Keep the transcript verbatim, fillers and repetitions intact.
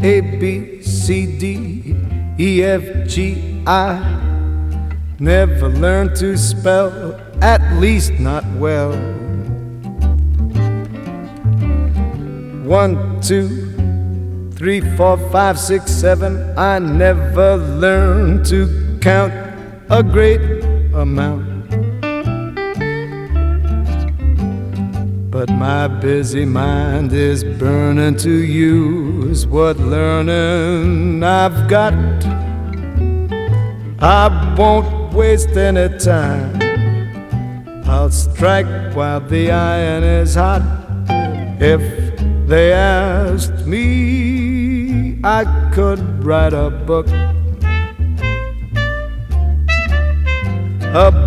A, B, C, D, E, F, G, I. Never learned to spell, at least not well. One, two, three, four, five, six, seven. I never learned to count a great amount. But my busy mind is burning to use what learning I've got. I won't waste any time. I'll strike while the iron is hot. If they asked me, I could write a book about